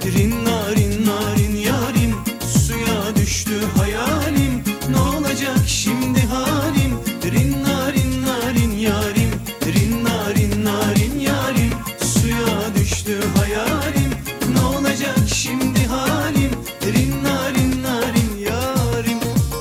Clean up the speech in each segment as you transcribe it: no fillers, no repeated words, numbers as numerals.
Rinna rinna rin yarim, suya düştü hayalim. Ne olacak şimdi halim? Rinna rinna rin yarim, rinna rinna rin yarim, suya düştü hayalim. Ne olacak şimdi halim? Rinna rinna rin yarim.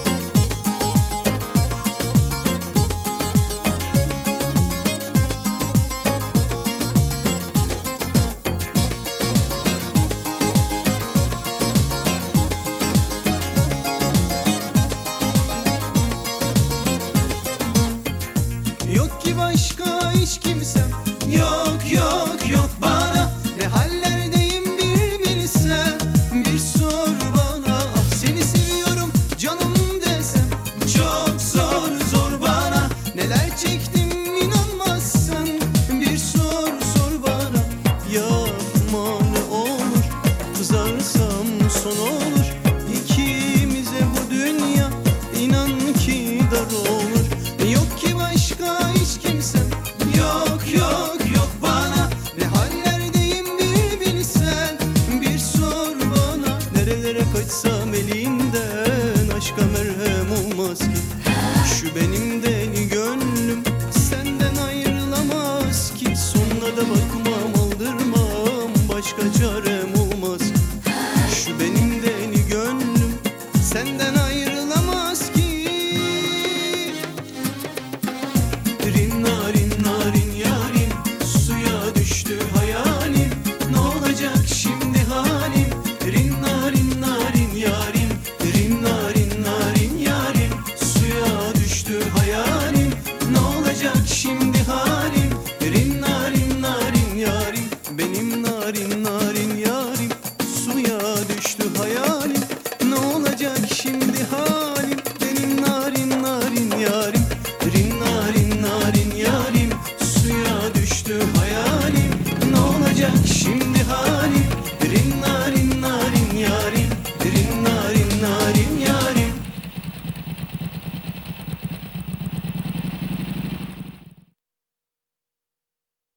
Yok ki başka hiç kimsem, yok yok yok bana. Ne hallerdeyim bir bilsen, bir sor bana. Ah seni seviyorum canım desem, çok zor zor bana. Neler çektim inanmazsan, bir sor sor bana. Yapma ne olur, kızarsam son olur. İkimize bu dünya inan ki dar olur. Yok ki başka hiç kimsem, yok yok yok bana. Ne hallerdeyim bir bilsen, bir sor bana. Nerelere kaçsam elinden, aşka merhem olmaz ki. Şu benim deli gönlüm senden ayrılamaz ki. Sonuna da bakmam aldırmam, başka çarem olmaz. Şu benim deli gönlüm senden ayrılamaz ki. Rinna rinna rin yarim, suya düştü hayalim. Ne olacak şimdi halim? Rinna rinna rin yarim, rinna rinna rin yarim, suya düştü hayalim. Ne olacak şimdi halim? Rinna rinna rin yarim, benim narin narin.